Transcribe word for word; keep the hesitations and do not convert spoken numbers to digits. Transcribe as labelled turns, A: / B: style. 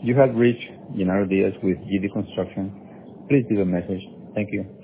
A: You have reached Genaro Diaz with G D Construction. Please leave a message. Thank you.